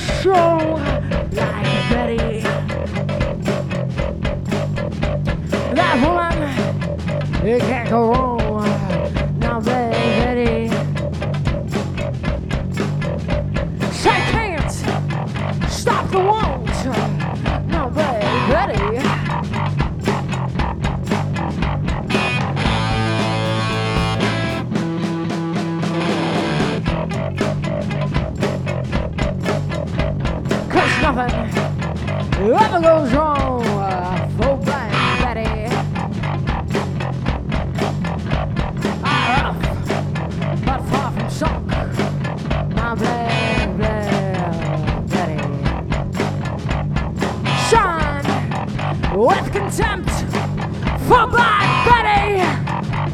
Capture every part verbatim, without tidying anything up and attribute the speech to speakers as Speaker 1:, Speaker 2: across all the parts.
Speaker 1: strong like Betty. That woman, it can't go wrong. Now, Betty, she can't stop the want. Now, Betty. Nothing ever goes wrong uh, for Black Betty. Ah, rough, but far from sunk. My Black, Black Betty. Shine with contempt for Black Betty.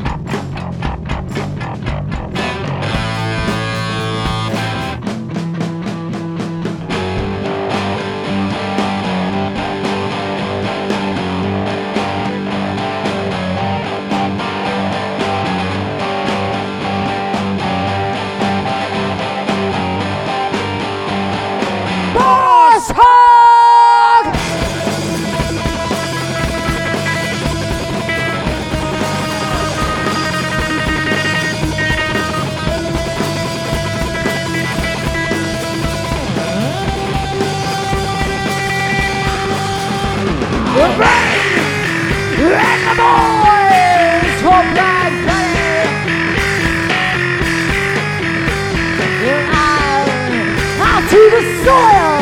Speaker 1: And the boys for Black Betty. And I, out to the soil.